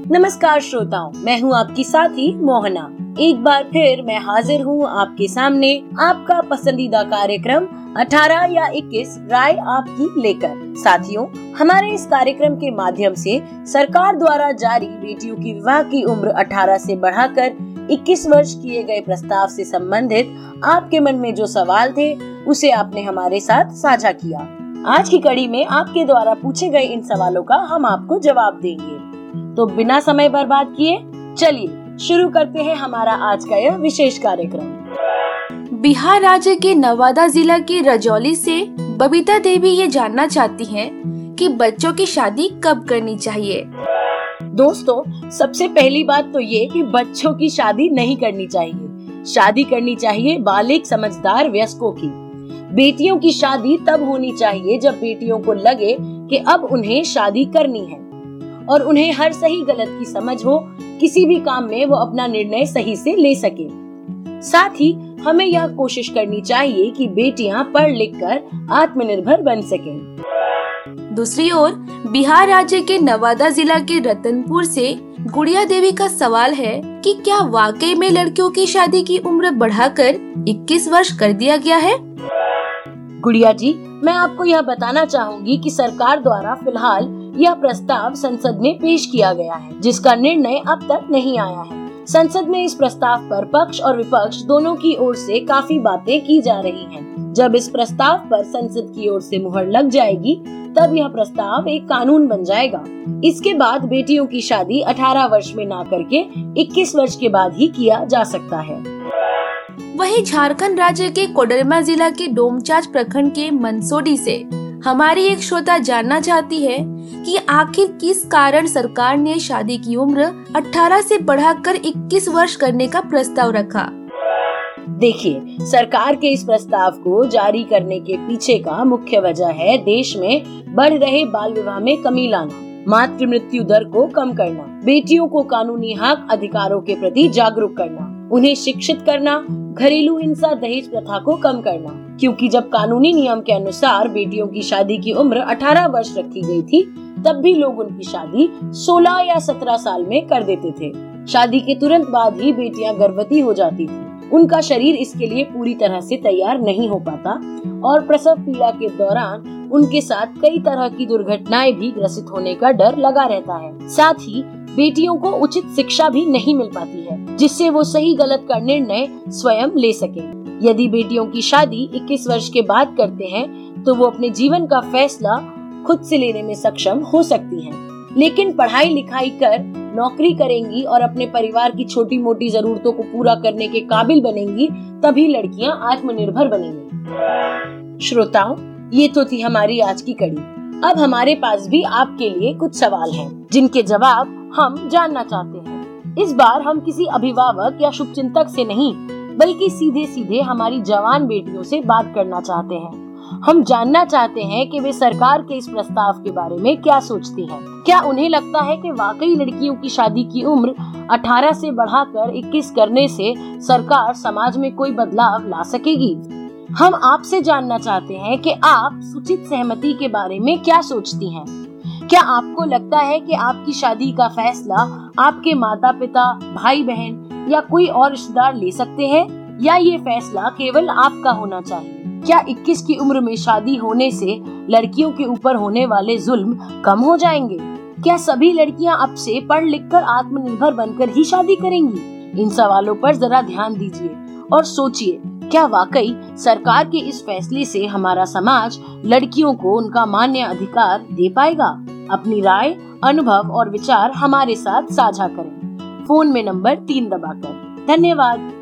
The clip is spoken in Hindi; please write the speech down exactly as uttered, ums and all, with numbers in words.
नमस्कार श्रोताओं, मैं हूँ आपकी साथी मोहना। एक बार फिर मैं हाजिर हूँ आपके सामने आपका पसंदीदा कार्यक्रम अठारह या इक्कीस राय आपकी लेकर। साथियों, हमारे इस कार्यक्रम के माध्यम से सरकार द्वारा जारी बेटियों की विवाह की उम्र अठारह से बढ़ाकर इक्कीस वर्ष किए गए प्रस्ताव से संबंधित आपके मन में जो सवाल थे उसे आपने हमारे साथ साझा किया। आज की कड़ी में आपके द्वारा पूछे गए इन सवालों का हम आपको जवाब देंगे। तो बिना समय बर्बाद किए चलिए शुरू करते हैं हमारा आज का यह विशेष कार्यक्रम। बिहार राज्य के नवादा जिला के रजौली से बबीता देवी ये जानना चाहती हैं कि बच्चों की शादी कब करनी चाहिए। दोस्तों, सबसे पहली बात तो ये कि बच्चों की शादी नहीं करनी चाहिए। शादी करनी चाहिए बालिग समझदार वयस्कों की। बेटियों की शादी तब होनी चाहिए जब बेटियों को लगे कि अब उन्हें शादी करनी है और उन्हें हर सही गलत की समझ हो, किसी भी काम में वो अपना निर्णय सही से ले सके। साथ ही हमें यह कोशिश करनी चाहिए कि बेटियां पढ़ लिख कर आत्मनिर्भर बन सकें। दूसरी ओर बिहार राज्य के नवादा जिला के रतनपुर से गुड़िया देवी का सवाल है कि क्या वाकई में लड़कियों की शादी की उम्र बढ़ाकर इक्कीस वर्ष कर दिया गया है। गुड़िया जी, मैं आपको यह बताना चाहूँगी कि सरकार द्वारा फिलहाल यह प्रस्ताव संसद में पेश किया गया है, जिसका निर्णय अब तक नहीं आया है। संसद में इस प्रस्ताव पर पक्ष और विपक्ष दोनों की ओर से काफी बातें की जा रही हैं। जब इस प्रस्ताव पर संसद की ओर से मुहर लग जाएगी, तब यह प्रस्ताव एक कानून बन जाएगा। इसके बाद बेटियों की शादी अठारह वर्ष में ना करके इक्कीस वर्ष के बाद ही किया जा सकता है। वहीं झारखंड राज्य के कोडरमा जिला के डोमचांच प्रखंड के मंसोडी से हमारी एक श्रोता जानना चाहती है कि आखिर किस कारण सरकार ने शादी की उम्र अठारह से बढ़ाकर इक्कीस वर्ष करने का प्रस्ताव रखा। देखिए, सरकार के इस प्रस्ताव को जारी करने के पीछे का मुख्य वजह है देश में बढ़ रहे बाल विवाह में कमी लाना, मातृ मृत्यु दर को कम करना, बेटियों को कानूनी हक अधिकारों के प्रति जागरूक करना, उन्हें शिक्षित करना, घरेलू हिंसा दहेज प्रथा को कम करना। क्योंकि जब कानूनी नियम के अनुसार बेटियों की शादी की उम्र अठारह वर्ष रखी गई थी, तब भी लोग उनकी शादी सोलह या सत्रह साल में कर देते थे। शादी के तुरंत बाद ही बेटियां गर्भवती हो जाती थी। उनका शरीर इसके लिए पूरी तरह से तैयार नहीं हो पाता और प्रसव पीड़ा के दौरान उनके साथ कई तरह की दुर्घटनाएं भी ग्रसित होने का डर लगा रहता है। साथ ही बेटियों को उचित शिक्षा भी नहीं मिल पाती है, जिससे वो सही गलत का निर्णय स्वयं ले सके। यदि बेटियों की शादी इक्कीस वर्ष के बाद करते हैं, तो वो अपने जीवन का फैसला खुद से लेने में सक्षम हो सकती हैं। लेकिन पढ़ाई लिखाई कर नौकरी करेंगी और अपने परिवार की छोटी मोटी जरूरतों को पूरा करने के काबिल बनेंगी, तभी लड़कियां आत्मनिर्भर बनेंगी। श्रोताओं, ये तो थी हमारी आज की कड़ी। अब हमारे पास भी आपके लिए कुछ सवाल हैं, जिनके जवाब हम जानना चाहते हैं। इस बार हम किसी अभिभावक या शुभचिंतक से नहीं, बल्कि सीधे सीधे हमारी जवान बेटियों से बात करना चाहते हैं। हम जानना चाहते हैं कि वे सरकार के इस प्रस्ताव के बारे में क्या सोचती हैं। क्या उन्हें लगता है कि वाकई लड़कियों की शादी की उम्र अठारह से बढ़ाकर इक्कीस करने से सरकार समाज में कोई बदलाव ला सकेगी। हम आपसे जानना चाहते हैं कि आप सूचित सहमति के बारे में क्या सोचती हैं। क्या आपको लगता है कि आपकी शादी का फैसला आपके माता पिता, भाई बहन या कोई और रिश्तेदार ले सकते हैं, या ये फैसला केवल आपका होना चाहिए? क्या इक्कीस की उम्र में शादी होने से लड़कियों के ऊपर होने वाले जुल्म कम हो जाएंगे? क्या सभी लड़कियां अब से पढ़ लिख कर आत्मनिर्भर बनकर ही शादी करेंगी? इन सवालों पर जरा ध्यान दीजिए और सोचिए, क्या वाकई सरकार के इस फैसले से हमारा समाज लड़कियों को उनका मान्य अधिकार दे पाएगा? अपनी राय, अनुभव और विचार हमारे साथ साझा करें। फोन में नंबर तीन दबाकर। धन्यवाद।